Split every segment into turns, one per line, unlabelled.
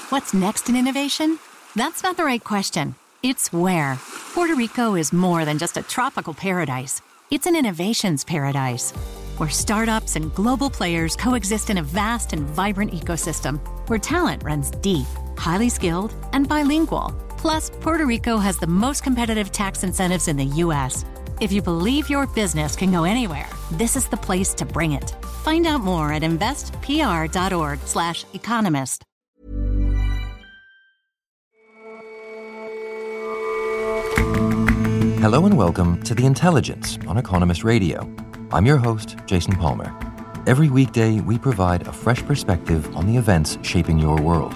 What's next in innovation? That's not the right question. It's where. Puerto Rico is more than just a tropical paradise. It's an innovations paradise, where startups and global players coexist in a vast and vibrant ecosystem, where talent runs deep, highly skilled, and bilingual. Plus, Puerto Rico has the most competitive tax incentives in the U.S. If you believe your business can go anywhere, this is the place to bring it. Find out more at investpr.org/economist.
Hello and welcome to The Intelligence on Economist Radio. I'm your host, Jason Palmer. Every weekday, we provide a fresh perspective on the events shaping your world.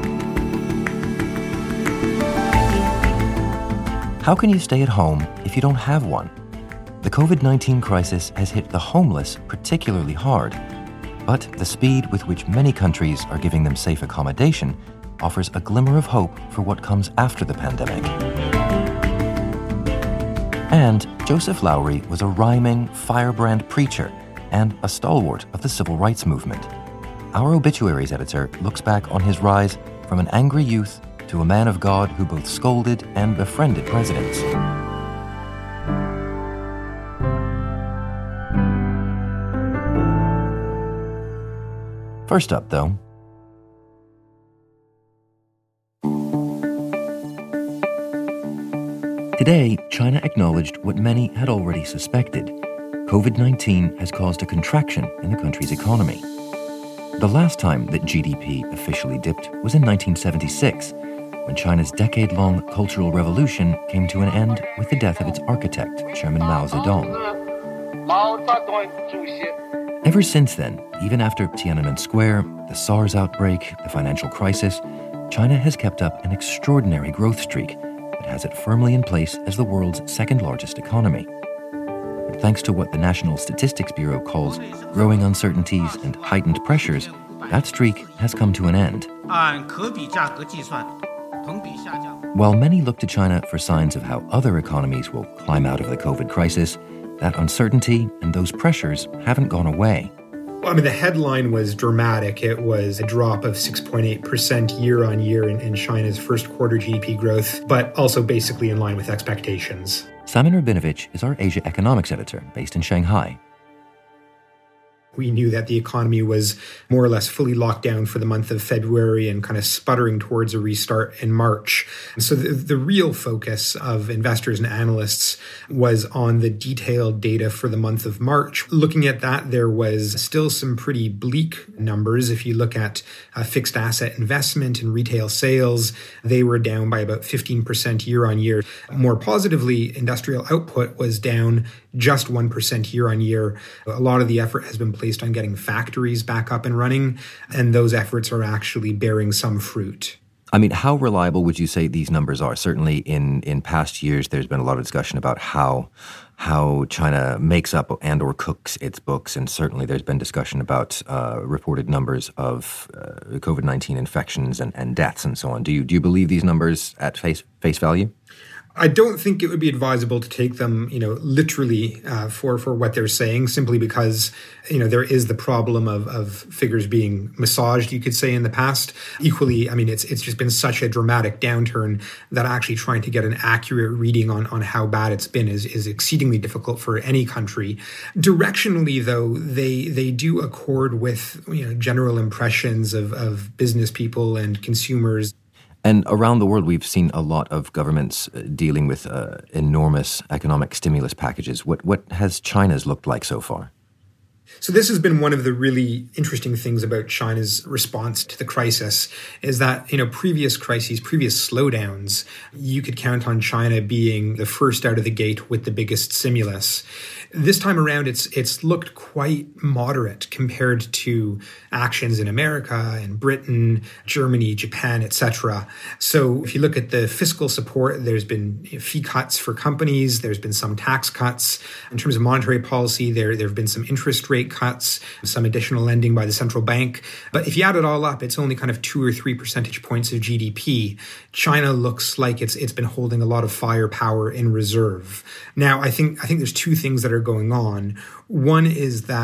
How can you stay at home if you don't have one? The COVID-19 crisis has hit the homeless particularly hard, but the speed with which many countries are giving them safe accommodation offers a glimmer of hope for what comes after the pandemic. And Joseph Lowery was a rhyming, firebrand preacher and a stalwart of the civil rights movement. Our obituaries editor looks back on his rise from an angry youth to a man of God who both scolded and befriended presidents. First up, though, today, China acknowledged what many had already suspected. COVID-19 has caused a contraction in the country's economy. The last time that GDP officially dipped was in 1976, when China's decade-long cultural revolution came to an end with the death of its architect, Chairman Mao Zedong. Ever since then, even after Tiananmen Square, the SARS outbreak, the financial crisis, China has kept up an extraordinary growth streak that has it firmly in place as the world's second-largest economy. But thanks to what the National Statistics Bureau calls growing uncertainties and heightened pressures, that streak has come to an end. While many look to China for signs of how other economies will climb out of the COVID crisis, that uncertainty and those pressures haven't gone away.
Well, the headline was dramatic. It was a drop of 6.8% year on year in China's first quarter GDP growth, but also basically in line with expectations.
Simon Rabinovich is our Asia economics editor based in Shanghai.
We knew that the economy was more or less fully locked down for the month of February and kind of sputtering towards a restart in March. So the real focus of investors and analysts was on the detailed data for the month of March. Looking at that, there was still some pretty bleak numbers. If you look at fixed asset investment and retail sales, they were down by about 15% year on year. More positively, industrial output was down just 1% year on year. A lot of the effort has been placed on getting factories back up and running, and those efforts are actually bearing some fruit.
How reliable would you say these numbers are? Certainly in past years, there's been a lot of discussion about how China makes up and or cooks its books, and certainly there's been discussion about reported numbers of COVID-19 infections and deaths and so on. Do you believe these numbers at face value?
I don't think it would be advisable to take them, literally for what they're saying, simply because, there is the problem of figures being massaged, you could say, in the past. Equally, it's just been such a dramatic downturn that actually trying to get an accurate reading on how bad it's been is exceedingly difficult for any country. Directionally, though, they do accord with, general impressions of business people and consumers.
And around the world, we've seen a lot of governments dealing with enormous economic stimulus packages. What has China's looked like so far?
So this has been one of the really interesting things about China's response to the crisis is that, previous crises, previous slowdowns, you could count on China being the first out of the gate with the biggest stimulus. This time around, it's looked quite moderate compared to actions in America and Britain, Germany, Japan, etc. So if you look at the fiscal support, there's been fee cuts for companies. There's been some tax cuts. In terms of monetary policy, there have been some interest rate cuts, some additional lending by the central bank. But if you add it all up, it's only kind of 2 or 3 percentage points of GDP. China looks like it's been holding a lot of firepower in reserve. Now, I think there's two things that are going on. One is that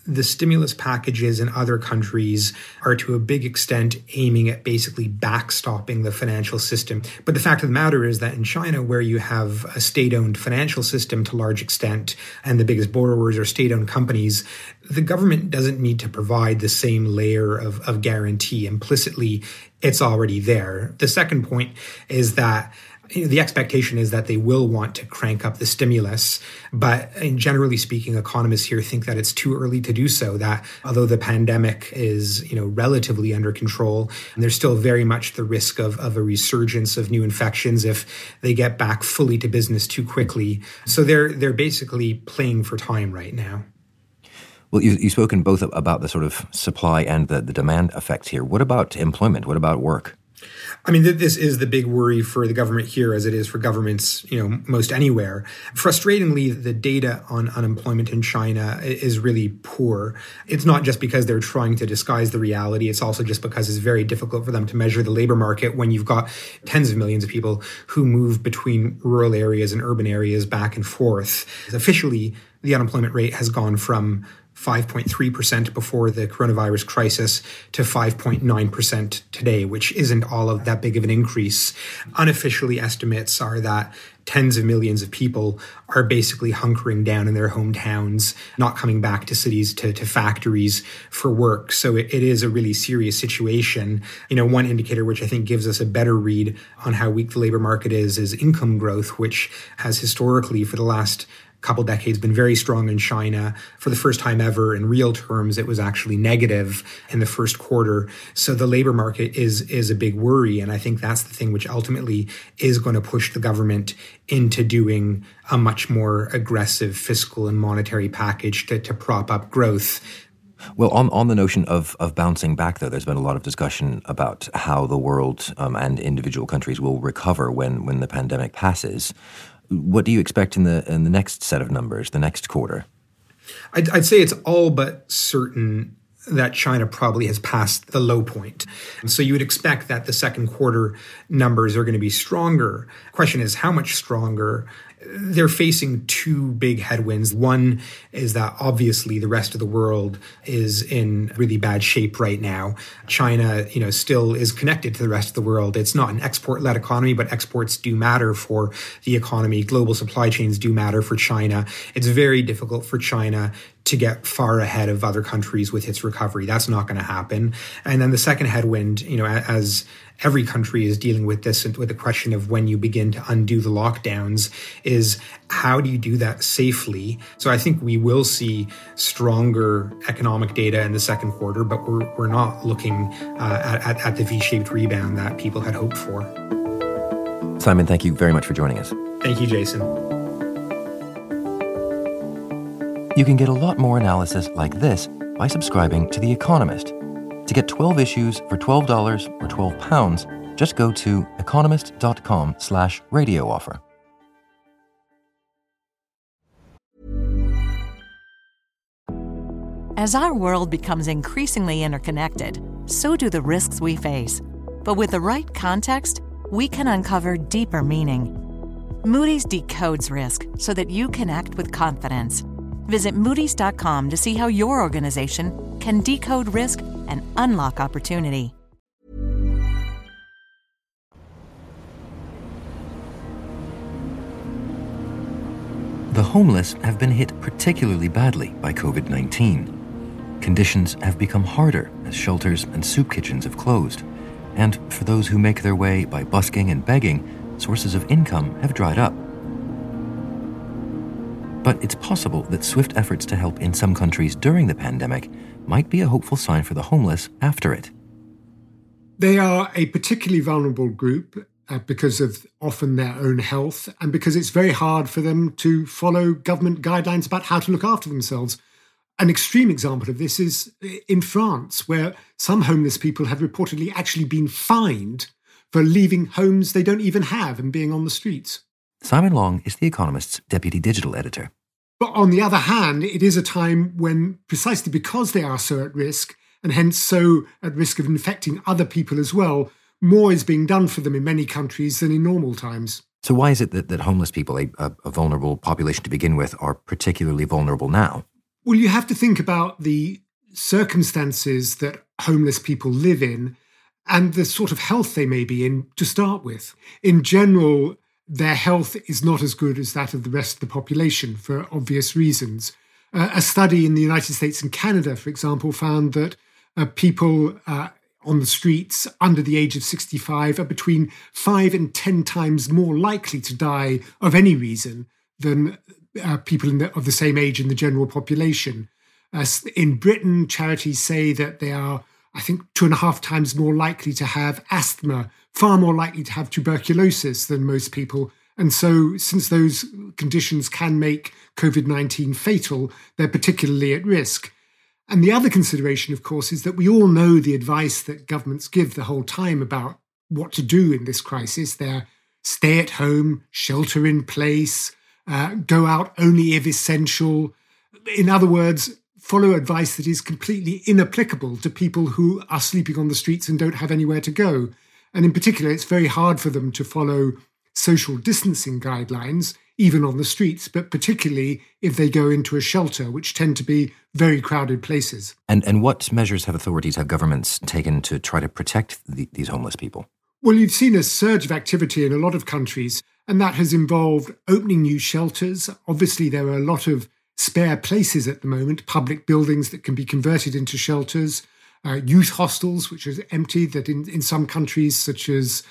the stimulus packages in other countries are to a big extent aiming at basically backstopping the financial system. But the fact of the matter is that in China, where you have a state-owned financial system to a large extent, and the biggest borrowers are state-owned companies, the government doesn't need to provide the same layer of guarantee. Implicitly, it's already there. The second point is that the expectation is that they will want to crank up the stimulus, but generally speaking, economists here think that it's too early to do so, that although the pandemic is, relatively under control, there's still very much the risk of a resurgence of new infections if they get back fully to business too quickly. So they're basically playing for time right now.
Well, you've spoken both about the sort of supply and the demand effects here. What about employment? What about work?
I mean, this is the big worry for the government here, as it is for governments, most anywhere. Frustratingly, the data on unemployment in China is really poor. It's not just because they're trying to disguise the reality. It's also just because it's very difficult for them to measure the labor market when you've got tens of millions of people who move between rural areas and urban areas back and forth. Officially, the unemployment rate has gone from 5.3% before the coronavirus crisis to 5.9% today, which isn't all of that big of an increase. Unofficially, estimates are that tens of millions of people are basically hunkering down in their hometowns, not coming back to cities, to factories for work. So it is a really serious situation. One indicator which I think gives us a better read on how weak the labor market is income growth, which has historically for the last couple decades been very strong in China. For the first time ever, in real terms, it was actually negative in the first quarter. So the labor market is a big worry. And I think that's the thing which ultimately is going to push the government into doing a much more aggressive fiscal and monetary package to prop up growth.
Well, on the notion of bouncing back, though, there's been a lot of discussion about how the world and individual countries will recover when the pandemic passes. What do you expect in the next set of numbers, the next quarter?
I'd say it's all but certain that China probably has passed the low point. So you would expect that the second quarter numbers are going to be stronger. The question is, how much stronger? They're facing two big headwinds. One is that obviously the rest of the world is in really bad shape right now. China, still is connected to the rest of the world. It's not an export-led economy, but exports do matter for the economy. Global supply chains do matter for China. It's very difficult for China to get far ahead of other countries with its recovery. That's not going to happen. And then the second headwind, as every country is dealing with this, with the question of when you begin to undo the lockdowns, is how do you do that safely? So I think we will see stronger economic data in the second quarter, but we're not looking at the V-shaped rebound that people had hoped for.
Simon, thank you very much for joining us.
Thank you, Jason.
You can get a lot more analysis like this by subscribing to The Economist. To get 12 issues for $12 or £12, just go to economist.com/radio offer.
As our world becomes increasingly interconnected, so do the risks we face. But with the right context, we can uncover deeper meaning. Moody's decodes risk so that you can act with confidence. Visit Moody's.com to see how your organization can decode risk and unlock opportunity.
The homeless have been hit particularly badly by COVID-19. Conditions have become harder as shelters and soup kitchens have closed. And for those who make their way by busking and begging, sources of income have dried up. But it's possible that swift efforts to help in some countries during the pandemic might be a hopeful sign for the homeless after it.
They are a particularly vulnerable group because of often their own health and because it's very hard for them to follow government guidelines about how to look after themselves. An extreme example of this is in France, where some homeless people have reportedly actually been fined for leaving homes they don't even have and being on the streets.
Simon Long is The Economist's deputy digital editor.
But on the other hand, it is a time when, precisely because they are so at risk, and hence so at risk of infecting other people as well, more is being done for them in many countries than in normal times.
So why is it that homeless people, a vulnerable population to begin with, are particularly vulnerable now?
Well, you have to think about the circumstances that homeless people live in and the sort of health they may be in to start with. In general, their health is not as good as that of the rest of the population for obvious reasons. A study in the United States and Canada, for example, found that people on the streets under the age of 65 are between 5 and 10 times more likely to die of any reason than people of the same age in the general population. In Britain, charities say that they are, I think, 2.5 times more likely to have asthma, far more likely to have tuberculosis than most people. And so, since those conditions can make COVID-19 fatal, they're particularly at risk. And the other consideration, of course, is that we all know the advice that governments give the whole time about what to do in this crisis. They're stay at home, shelter in place, go out only if essential. In other words, follow advice that is completely inapplicable to people who are sleeping on the streets and don't have anywhere to go. And in particular, it's very hard for them to follow social distancing guidelines, even on the streets, but particularly if they go into a shelter, which tend to be very crowded places.
And what measures have governments taken to try to protect these homeless people?
Well, you've seen a surge of activity in a lot of countries, and that has involved opening new shelters. Obviously, there are a lot of spare places at the moment, public buildings that can be converted into shelters, youth hostels, which are empty, that in some countries such as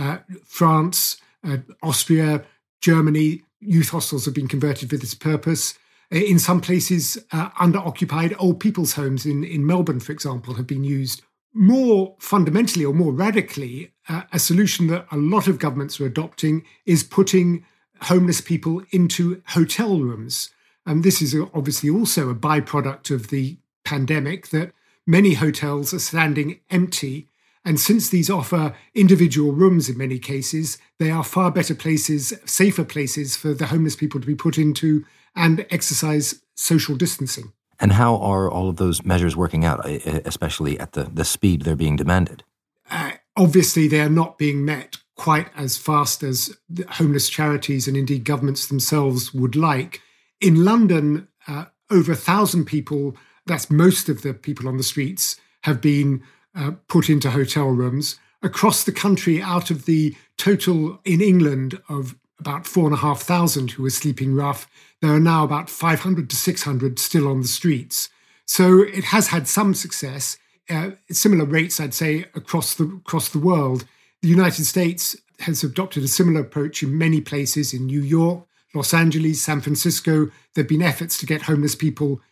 France, Austria, Germany, youth hostels have been converted for this purpose. In some places, under-occupied old people's homes in Melbourne, for example, have been used. More fundamentally or more radically, a solution that a lot of governments are adopting is putting homeless people into hotel rooms. And this is obviously also a byproduct of the pandemic, that many hotels are standing empty. And since these offer individual rooms in many cases, they are far better places, safer places for the homeless people to be put into and exercise social distancing.
And how are all of those measures working out, especially at the speed they're being demanded?
Obviously, they are not being met quite as fast as the homeless charities and indeed governments themselves would like. In London, over 1,000 people, that's most of the people on the streets, have been put into hotel rooms. Across the country, out of the total in England of about 4,500 who were sleeping rough, there are now about 500 to 600 still on the streets. So it has had some success. Similar rates, I'd say, across the world. The United States has adopted a similar approach in many places, in New York, Los Angeles, San Francisco. There have been efforts to get homeless people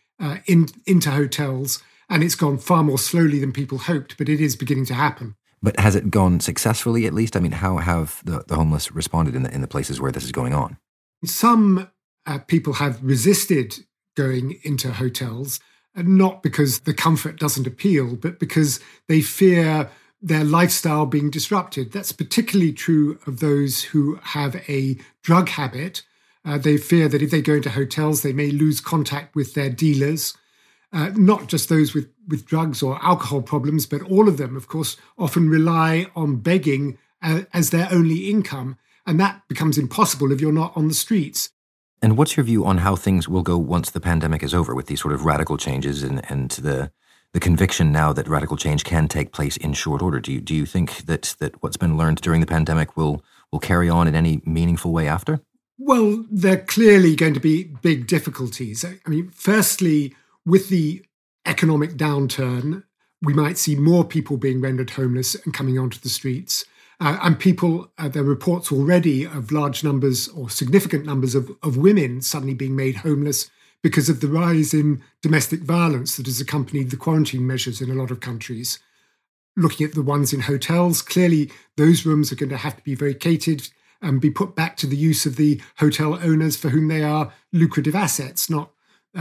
into hotels, and it's gone far more slowly than people hoped, but it is beginning to happen.
But has it gone successfully, at least? I mean, how have the homeless responded in the places where this is going on?
Some people have resisted going into hotels, not because the comfort doesn't appeal, but because they fear their lifestyle being disrupted. That's particularly true of those who have a drug habit. They fear that if they go into hotels, they may lose contact with their dealers. Not just those with drugs or alcohol problems, but all of them, of course, often rely on begging as their only income. And that becomes impossible if you're not on the streets.
And what's your view on how things will go once the pandemic is over, with these sort of radical changes and the conviction now that radical change can take place in short order? Do you think that what's been learned during the pandemic will carry on in any meaningful way after?
Well, there are clearly going to be big difficulties. I mean, firstly, with the economic downturn, we might see more people being rendered homeless and coming onto the streets. And people, there are reports already of large numbers or significant numbers of women suddenly being made homeless because of the rise in domestic violence that has accompanied the quarantine measures in a lot of countries. Looking at the ones in hotels, clearly those rooms are going to have to be vacated and be put back to the use of the hotel owners for whom they are lucrative assets, not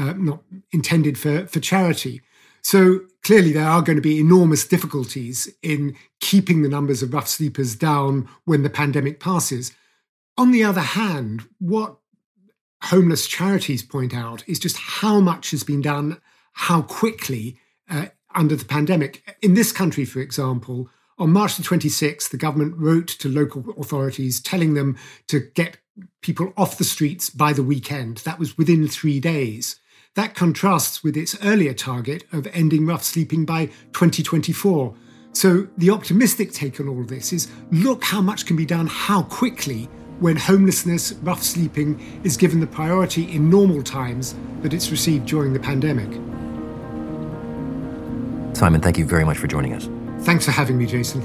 intended for charity. So clearly there are going to be enormous difficulties in keeping the numbers of rough sleepers down when the pandemic passes. On the other hand, what homeless charities point out is just how much has been done, how quickly under the pandemic. In this country, for example, on March the 26th, the government wrote to local authorities telling them to get people off the streets by the weekend. That was within 3 days. That contrasts with its earlier target of ending rough sleeping by 2024. So the optimistic take on all of this is, look how much can be done, how quickly, when homelessness, rough sleeping is given the priority in normal times that it's received during the pandemic.
Simon, thank you very much for joining us.
Thanks for having me, Jason.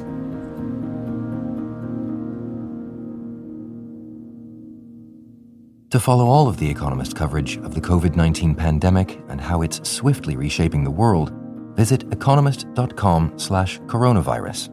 To follow all of The Economist coverage of the COVID-19 pandemic and how it's swiftly reshaping the world, visit economist.com/coronavirus.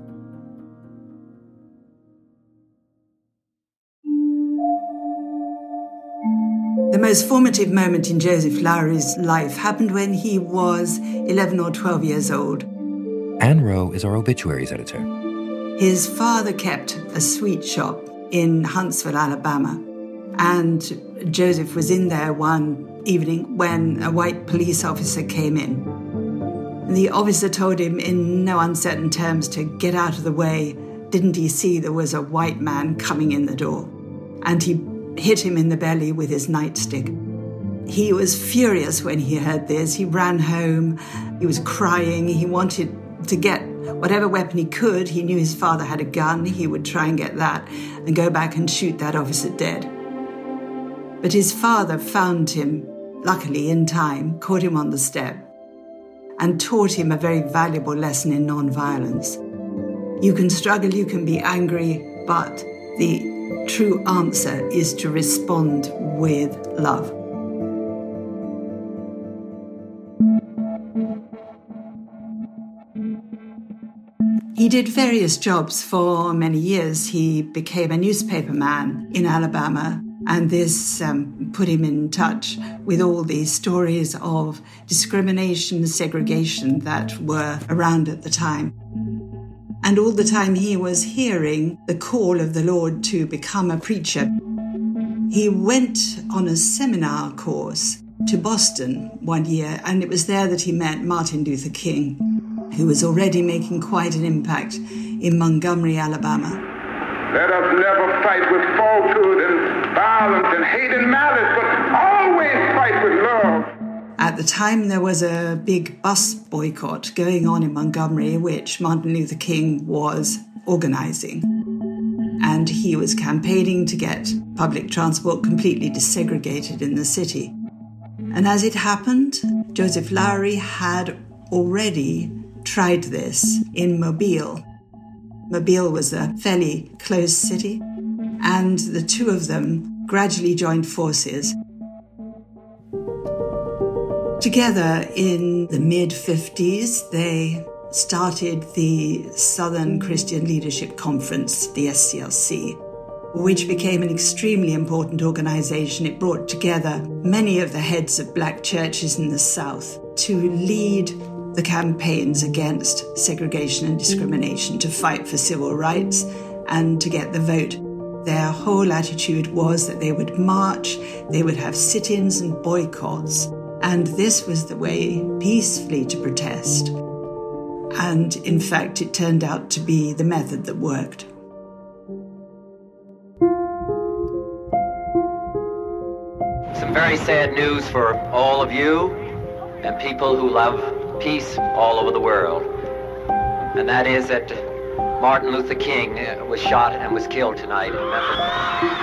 The most formative moment in Joseph Lowery's life happened when he was 11 or 12 years old.
Anne Rowe is our obituaries editor.
His father kept a sweet shop in Huntsville, Alabama, and Joseph was in there one evening when a white police officer came in. The officer told him in no uncertain terms to get out of the way. Didn't he see there was a white man coming in the door? And he hit him in the belly with his nightstick. He was furious when he heard this. He ran home. He was crying. He wanted to get whatever weapon he could. He knew his father had a gun. He would try and get that and go back and shoot that officer dead. But his father found him, luckily in time, caught him on the step and taught him a very valuable lesson in nonviolence. You can struggle, you can be angry, but the true answer is to respond with love. He did various jobs for many years. He became a newspaperman in Alabama, and this put him in touch with all these stories of discrimination, segregation that were around at the time. And all the time he was hearing the call of the Lord to become a preacher. He went on a seminar course to Boston one year, and it was there that he met Martin Luther King, who was already making quite an impact in Montgomery, Alabama.
Let us never fight with falsehood and violence and hate and malice, but always fight with love.
At the time, there was a big bus boycott going on in Montgomery, which Martin Luther King was organizing. And he was campaigning to get public transport completely desegregated in the city. And as it happened, Joseph Lowery had already tried this in Mobile. Mobile was a fairly closed city, and the two of them gradually joined forces. Together in the mid-50s, they started the Southern Christian Leadership Conference, the SCLC, which became an extremely important organization. It brought together many of the heads of black churches in the South to lead the campaigns against segregation and discrimination, to fight for civil rights and to get the vote. Their whole attitude was that they would march, they would have sit-ins and boycotts, and this was the way peacefully to protest. And in fact, it turned out to be the method that worked.
Some very sad news for all of you and people who love peace all over the world. And that is that Martin Luther King was shot and was killed tonight in Memphis.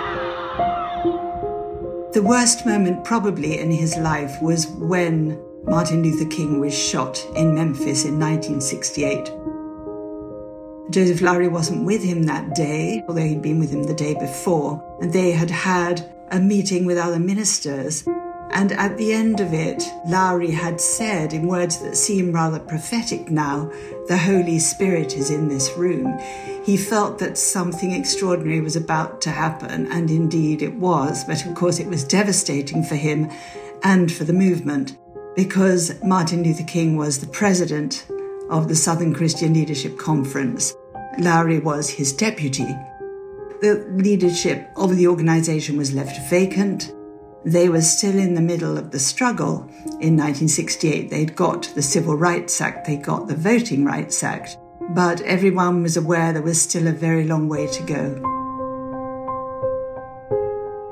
The worst moment probably in his life was when Martin Luther King was shot in Memphis in 1968. Joseph Lowery wasn't with him that day, although he'd been with him the day before, and they had had a meeting with other ministers. And at the end of it, Lowery had said, in words that seem rather prophetic now, "The Holy Spirit is in this room." He felt that something extraordinary was about to happen, and indeed it was. But of course it was devastating for him and for the movement, because Martin Luther King was the president of the Southern Christian Leadership Conference. Lowery was his deputy. The leadership of the organization was left vacant. They were still in the middle of the struggle. In 1968, they'd got the Civil Rights Act, they got the Voting Rights Act, but everyone was aware there was still a very long way to go.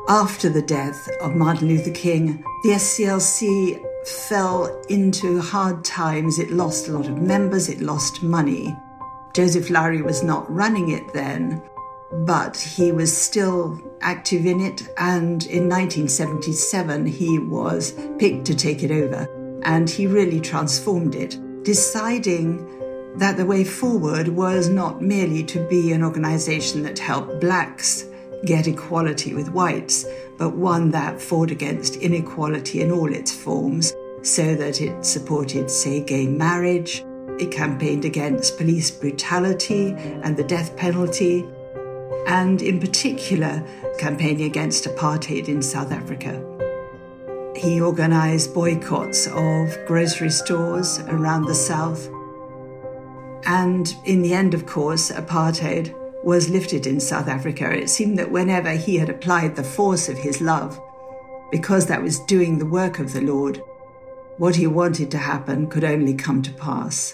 After the death of Martin Luther King, the SCLC fell into hard times. It lost a lot of members, it lost money. Joseph Lowery was not running it then, but he was still active in it, and in 1977 he was picked to take it over, and he really transformed it, deciding that the way forward was not merely to be an organisation that helped blacks get equality with whites, but one that fought against inequality in all its forms, so that it supported, say, gay marriage, it campaigned against police brutality and the death penalty, and in particular, campaigning against apartheid in South Africa. He organised boycotts of grocery stores around the South. And in the end, of course, apartheid was lifted in South Africa. It seemed that whenever he had applied the force of his love, because that was doing the work of the Lord, what he wanted to happen could only come to pass.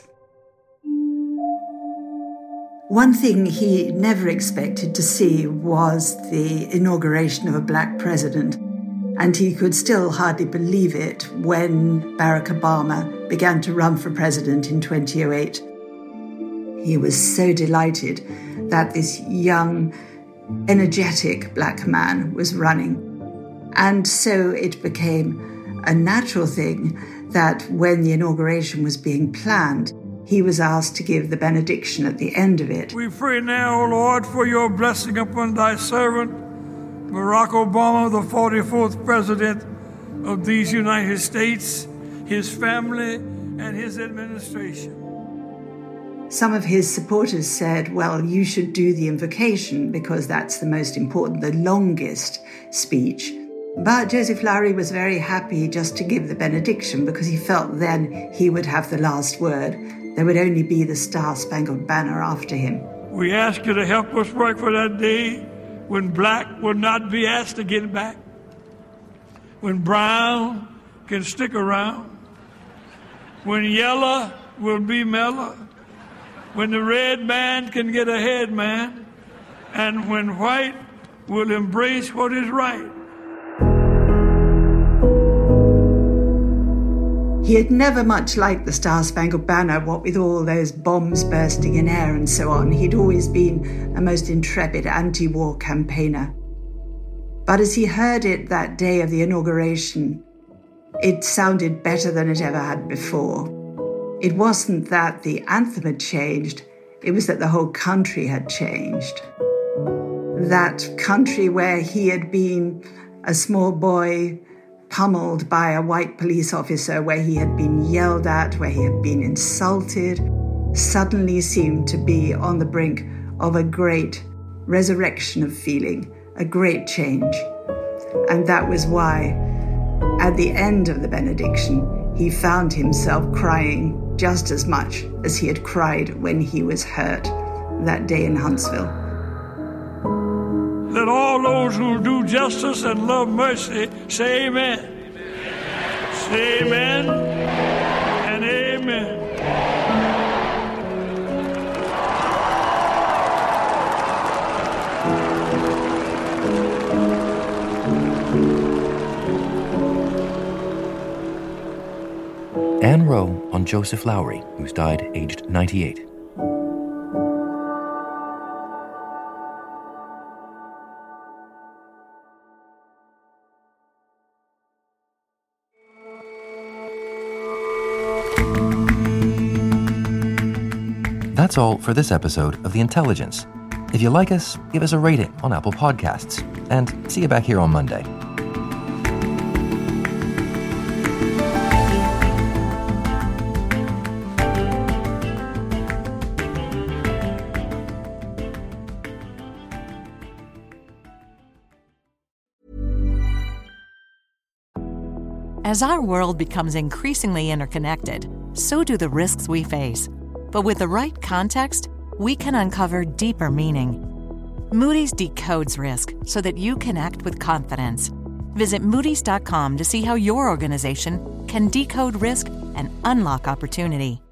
One thing he never expected to see was the inauguration of a black president, and he could still hardly believe it when Barack Obama began to run for president in 2008. He was so delighted that this young, energetic black man was running. And so it became a natural thing that when the inauguration was being planned, he was asked to give the benediction at the end of it.
We pray now, O Lord, for your blessing upon thy servant, Barack Obama, the 44th president of these United States, his family, and his administration.
Some of his supporters said, well, you should do the invocation because that's the most important, the longest speech. But Joseph Lowery was very happy just to give the benediction because he felt then he would have the last word. There would only be the Star-Spangled Banner after him.
We ask you to help us work for that day when black will not be asked to get back, when brown can stick around, when yellow will be mellow, when the red man can get ahead, man, and when white will embrace what is right.
He had never much liked the Star-Spangled Banner, what with all those bombs bursting in air and so on. He'd always been a most intrepid anti-war campaigner. But as he heard it that day of the inauguration, it sounded better than it ever had before. It wasn't that the anthem had changed, it was that the whole country had changed. That country where he had been a small boy pummeled by a white police officer, where he had been yelled at, where he had been insulted, suddenly seemed to be on the brink of a great resurrection of feeling, a great change. And that was why, at the end of the benediction, he found himself crying just as much as he had cried when he was hurt that day in Huntsville.
Let all those who do justice and love mercy say amen. Amen. Say amen and amen.
Ann Rowe on Joseph Lowery, who's died aged 98. That's all for this episode of The Intelligence. If you like us, give us a rating on Apple Podcasts. And see you back here on Monday.
As our world becomes increasingly interconnected, so do the risks we face. But with the right context, we can uncover deeper meaning. Moody's decodes risk so that you can act with confidence. Visit Moody's.com to see how your organization can decode risk and unlock opportunity.